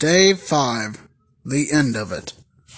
Day 5. The end of it.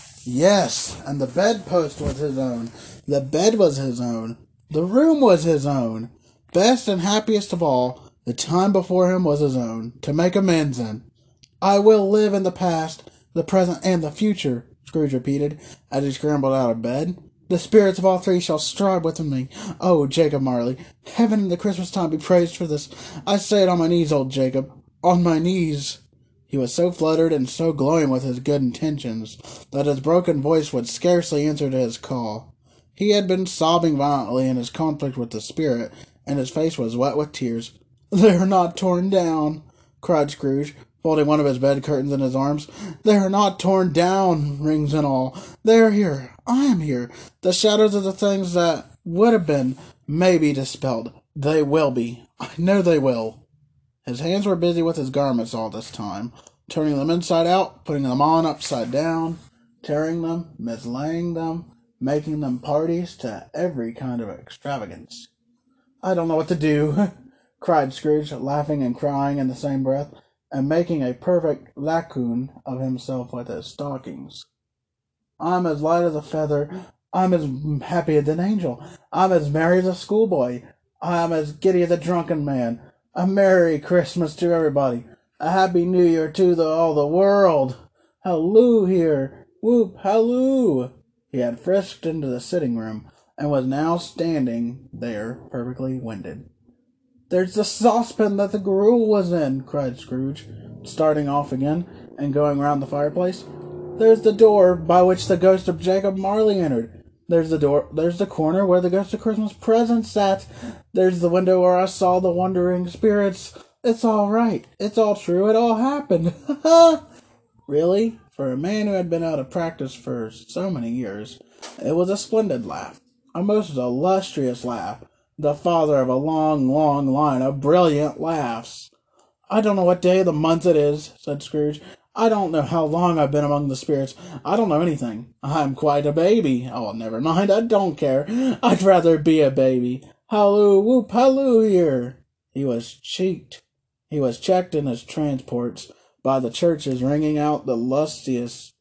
Yes, and the bedpost was his own. The bed was his own. The room was his own. Best and happiest of all, the time before him was his own, to make amends in. I will live in the past, the present, and the future, Scrooge repeated, as he scrambled out of bed. The spirits of all three shall strive within me. Oh, Jacob Marley, heaven and the Christmas time be praised for this. I say it on my knees, old Jacob, on my knees. He was so fluttered and so glowing with his good intentions that his broken voice would scarcely answer to his call. He had been sobbing violently in his conflict with the spirit, and his face was wet with tears. "They are not torn down," cried Scrooge, folding one of his bed curtains in his arms. "They are not torn down, rings and all. They are here. I am here. The shadows of the things that would have been may be dispelled. They will be. I know they will." His hands were busy with his garments all this time, turning them inside out, putting them on upside down, tearing them, mislaying them, making them parties to every kind of extravagance. "I don't know what to do," cried Scrooge, laughing and crying in the same breath, and making a perfect raccoon of himself with his stockings. "I'm as light as a feather. I'm as happy as an angel. I'm as merry as a schoolboy. I'm as giddy as a drunken man. A Merry Christmas to everybody. A Happy New Year to all the world. Halloo here. Whoop, halloo." He had frisked into the sitting room, and was now standing there perfectly winded. "There's the saucepan that the gruel was in," cried Scrooge, starting off again, and going round the fireplace. "There's the door by which the ghost of Jacob Marley entered. There's the corner where the ghost of Christmas present sat. There's the window where I saw the wandering spirits. It's all right. It's all true. It all happened. Ha ha!" Really, for a man who had been out of practice for so many years, it was a splendid laugh. A most illustrious laugh. The father of a long, long line of brilliant laughs. "I don't know what day of the month it is," said Scrooge. "I don't know how long I've been among the spirits. I don't know anything. I'm quite a baby. Oh, never mind. I don't care. I'd rather be a baby. Halloo, whoop, halloo here." He was checked. He was checked in his transports by the churches ringing out the lustiest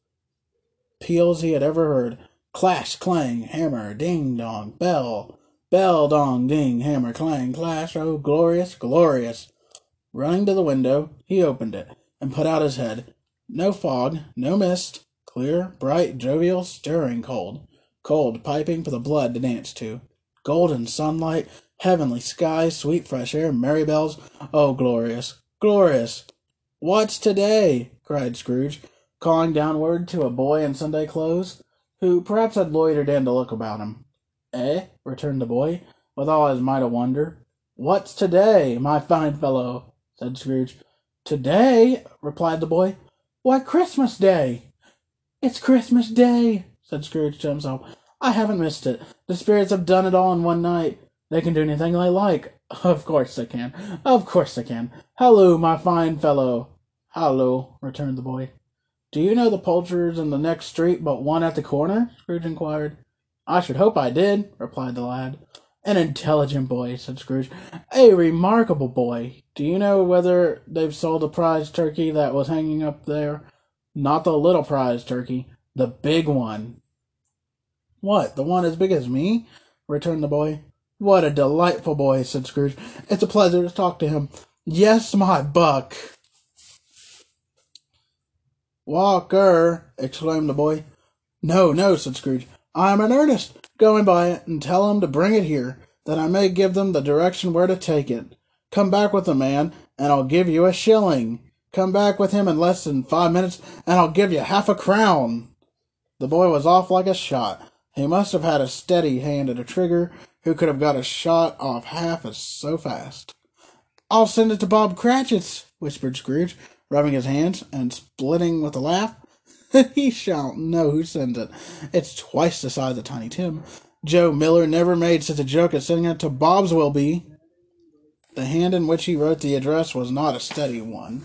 peals he had ever heard. Clash, clang, hammer, ding, dong, bell. Bell, dong, ding, hammer, clang, clash. Oh, glorious, glorious. Running to the window, he opened it, and put out his head. No fog, no mist, clear, bright, jovial, stirring cold. Cold, piping for the blood to dance to. Golden sunlight, heavenly skies, sweet fresh air, merry bells. Oh, glorious, glorious. "What's today?" cried Scrooge, calling downward to a boy in Sunday clothes, who perhaps had loitered in to look about him. "Eh?" returned the boy, with all his might of wonder. "What's today, my fine fellow?" said Scrooge. "Today?" replied the boy. "Why, Christmas Day." "It's Christmas Day," said Scrooge to himself. "I haven't missed it. The spirits have done it all in one night. They can do anything they like. Of course they can. Of course they can. Halloo, my fine fellow." "Halloo," returned the boy. "Do you know the poulterers in the next street but one at the corner?" Scrooge inquired. "I should hope I did," replied the lad. "An intelligent boy," said Scrooge. "A remarkable boy. Do you know whether they've sold the prize turkey that was hanging up there? Not the little prize turkey, the big one." "What, the one as big as me?" returned the boy. "What a delightful boy," said Scrooge. "It's a pleasure to talk to him. Yes, my buck." "Walker!" exclaimed the boy. "No, no," said Scrooge. "I am in earnest. Go and buy it, and tell him to bring it here, that I may give them the direction where to take it. Come back with the man, and I'll give you a shilling. Come back with him in less than 5 minutes, and I'll give you half a crown." The boy was off like a shot. He must have had a steady hand at a trigger who could have got a shot off half as so fast. "I'll send it to Bob Cratchit's," whispered Scrooge, rubbing his hands and splitting with a laugh. "He shan't know who sends it. It's twice the size of Tiny Tim. Joe Miller never made such a joke at sending it to Bob's will be." The hand in which he wrote the address was not a steady one,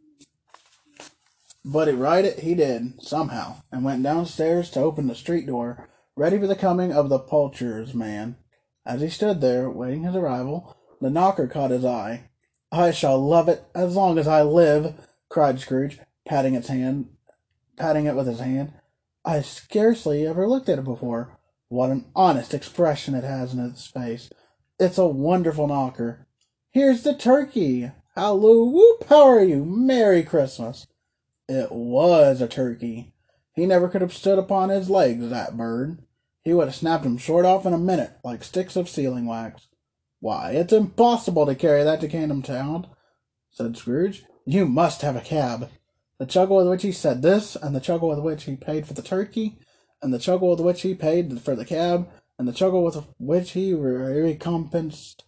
but write it he did, somehow, and went downstairs to open the street door, ready for the coming of the poulterer's man. As he stood there, waiting his arrival, the knocker caught his eye. "I shall love it as long as I live," cried Scrooge, patting it with his hand. I scarcely ever looked at it before. What an honest expression it has in its face. It's a wonderful knocker. Here's the turkey. Halloo, whoop, how are you? Merry Christmas. It was a turkey. He never could have stood upon his legs, that bird. He would have snapped him short off in a minute, like sticks of sealing wax. Why, it's impossible to carry that to Camden Town, said Scrooge. You must have a cab. The chuckle with which he said this, and the chuckle with which he paid for the turkey, and the chuckle with which he paid for the cab, and the chuckle with which he recompensed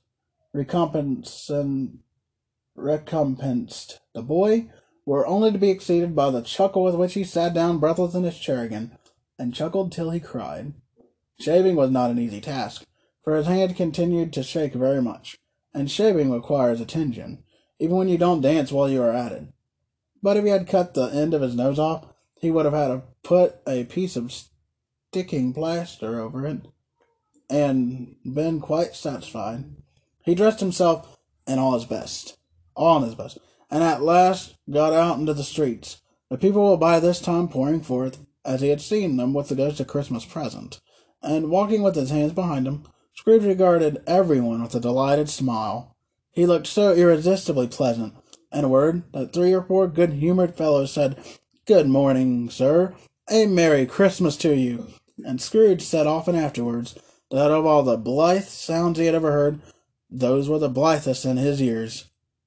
the boy, were only to be exceeded by the chuckle with which he sat down breathless in his chair again, and chuckled till he cried. Shaving was not an easy task, for his hand continued to shake very much, and shaving requires attention, even when you don't dance while you are at it. But if he had cut the end of his nose off, he would have had to put a piece of sticking plaster over it, and been quite satisfied. He dressed himself in all his best, and at last got out into the streets. The people were by this time pouring forth, as he had seen them with the ghost of Christmas present, and walking with his hands behind him, Scrooge regarded everyone with a delighted smile. He looked so irresistibly pleasant, in a word, that 3 or 4 good-humored fellows said, "Good morning, sir. A Merry Christmas to you." And Scrooge said often afterwards that of all the blithe sounds he had ever heard, those were the blithest in his ears.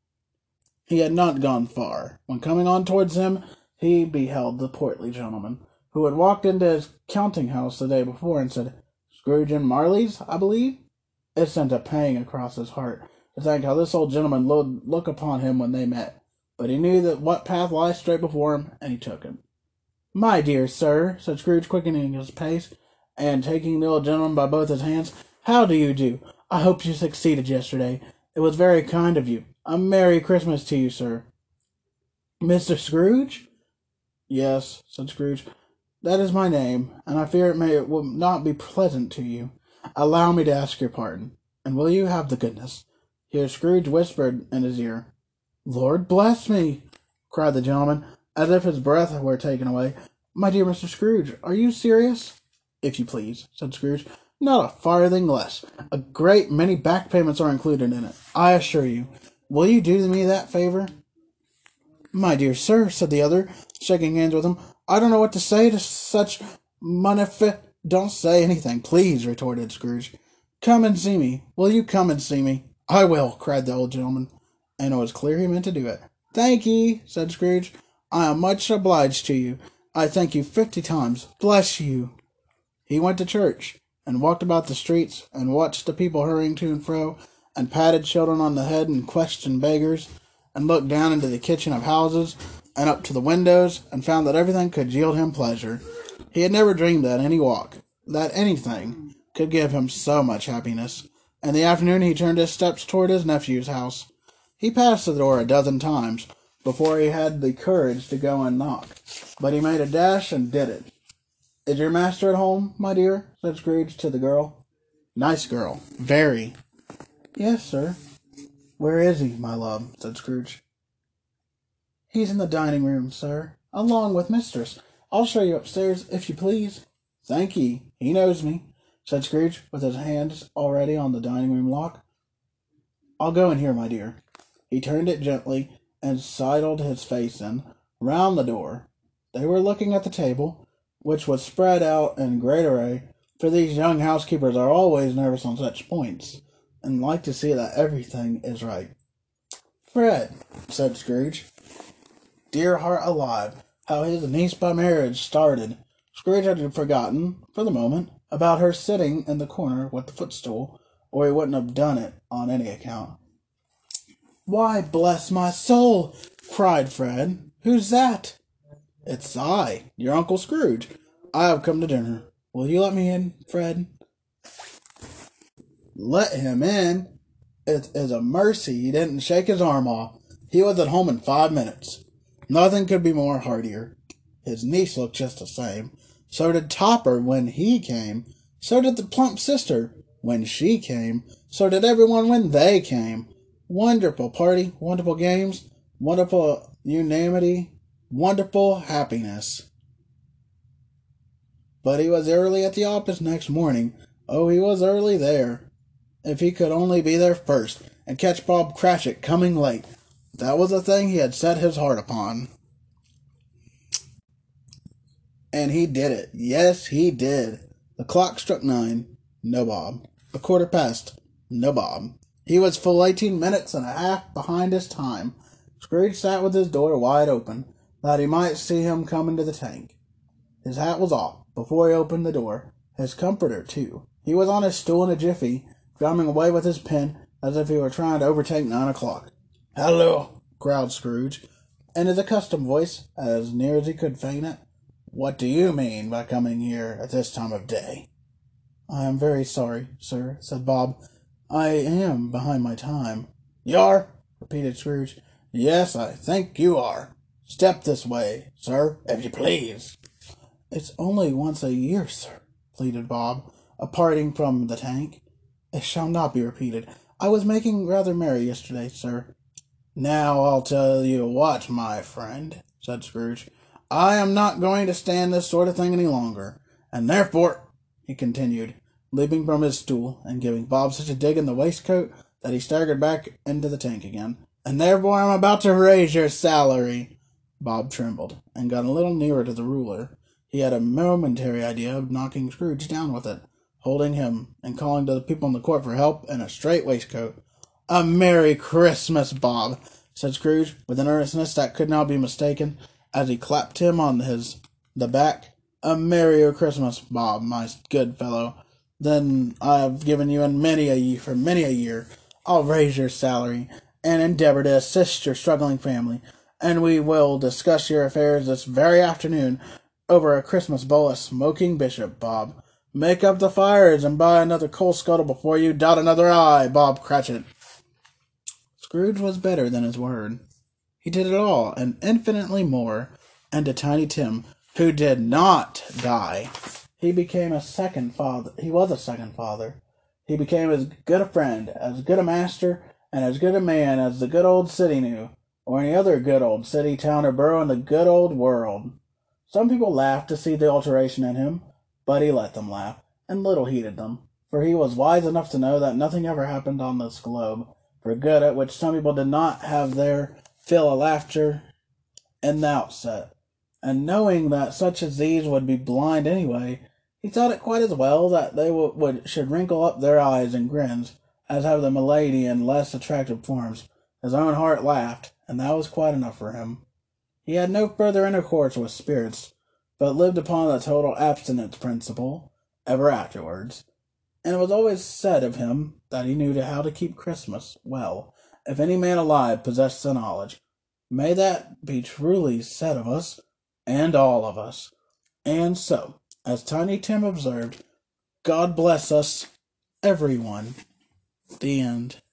He had not gone far, when coming on towards him, he beheld the portly gentleman, who had walked into his counting-house the day before, and said, "Scrooge and Marley's, I believe?" It sent a pang across his heart to think how this old gentleman would look upon him when they met, but he knew that what path lies straight before him, and he took it. "My dear sir," said Scrooge, quickening his pace, and taking the old gentleman by both his hands, "how do you do? I hope you succeeded yesterday. It was very kind of you. A Merry Christmas to you, sir." "Mr. Scrooge?" "Yes," said Scrooge. "That is my name, and I fear it will not be pleasant to you. Allow me to ask your pardon, and will you have the goodness—" Here Scrooge whispered in his ear. "Lord bless me!" cried the gentleman, as if his breath were taken away. "My dear Mr. Scrooge, are you serious?" "If you please," said Scrooge. "Not a farthing less. A great many back payments are included in it, I assure you. Will you do me that favor?" "My dear sir," said the other, shaking hands with him, "I don't know what to say to such "Don't say anything, please," retorted Scrooge. "Come and see me. Will you come and see me?" "I will," cried the old gentleman, and it was clear he meant to do it. "Thank ye," said Scrooge. "I am much obliged to you. I thank you 50 times. Bless you." He went to church, and walked about the streets, and watched the people hurrying to and fro, and patted children on the head, and questioned beggars, and looked down into the kitchen of houses, and up to the windows, and found that everything could yield him pleasure. He had never dreamed that any walk, that anything, could give him so much happiness. In the afternoon he turned his steps toward his nephew's house. He passed the door a dozen times before he had the courage to go and knock, but he made a dash and did it. "Is your master at home, my dear?" said Scrooge to the girl. "Nice girl. Very." "Yes, sir." "Where is he, my love?" said Scrooge. "He's in the dining room, sir, along with mistress. I'll show you upstairs, if you please." "Thank ye. He knows me," said Scrooge, with his hands already on the dining room lock. "I'll go in here, my dear." He turned it gently, and sidled his face in, round the door. They were looking at the table, which was spread out in great array, for these young housekeepers are always nervous on such points, and like to see that everything is right. "Fred," said Scrooge. Dear heart alive, how his niece by marriage started! Scrooge had forgotten, for the moment, about her sitting in the corner with the footstool, or he wouldn't have done it on any account. "Why, bless my soul!" cried Fred. "Who's that?" "It's I, your Uncle Scrooge. I have come to dinner. Will you let me in, Fred?" "Let him in? It is a mercy he didn't shake his arm off. He was at home in 5 minutes. Nothing could be more heartier. His niece looked just the same. So did Topper when he came. So did the plump sister when she came. So did everyone when they came. Wonderful party, wonderful games, wonderful unanimity. wonderful happiness. But he was early at the office next morning. Oh, he was early there. If he could only be there first and catch Bob Cratchit coming late. That was the thing he had set his heart upon. And he did it. Yes, he did. The clock struck 9. No Bob. A quarter past. No Bob. He was full 18 minutes and a half behind his time. Scrooge sat with his door wide open, that he might see him come into the tank. His hat was off before he opened the door. His comforter, too. He was on his stool in a jiffy, drumming away with his pen as if he were trying to overtake 9 o'clock. "Hello," growled Scrooge, in his accustomed voice, as near as he could feign it. "What do you mean by coming here at this time of day?" "I am very sorry, sir," said Bob. "I am behind my time." "You are?" repeated Scrooge. "Yes, I think you are. Step this way, sir, if you please." "It's only once a year, sir," pleaded Bob, parting from the tank. "It shall not be repeated. I was making rather merry yesterday, sir." "Now I'll tell you what, my friend," said Scrooge. "I am not going to stand this sort of thing any longer, and therefore," he continued, leaping from his stool and giving Bob such a dig in the waistcoat that he staggered back into the tank again, "and therefore I'm about to raise your salary." Bob trembled, and got a little nearer to the ruler. He had a momentary idea of knocking Scrooge down with it, holding him, and calling to the people in the court for help and a straight waistcoat. "A Merry Christmas, Bob," said Scrooge, with an earnestness that could not be mistaken, as he clapped him on the back. "A Merry Christmas, Bob, my good fellow, than I have given you in many a year. I'll raise your salary, and endeavor to assist your struggling family, and we will discuss your affairs this very afternoon over a Christmas bowl of smoking bishop, Bob. Make up the fires and buy another coal scuttle before you dot another I, Bob Cratchit." Scrooge was better than his word. He did it all, and infinitely more, and to Tiny Tim, who did not die, he became a second father. He was a second father. He became as good a friend, as good a master, and as good a man as the good old city knew, or any other good old city, town, or borough in the good old world. Some people laughed to see the alteration in him, but he let them laugh, and little heeded them, for he was wise enough to know that nothing ever happened on this globe for good at which some people did not have their fill of laughter in the outset. And knowing that such as these would be blind anyway, he thought it quite as well that they should wrinkle up their eyes in grins, as have the milady in less attractive forms. His own heart laughed, and that was quite enough for him. He had no further intercourse with spirits, but lived upon the total abstinence principle ever afterwards. And it was always said of him that he knew how to keep Christmas well, if any man alive possessed the knowledge. May that be truly said of us, and all of us. And so, as Tiny Tim observed, God bless us, everyone. The end.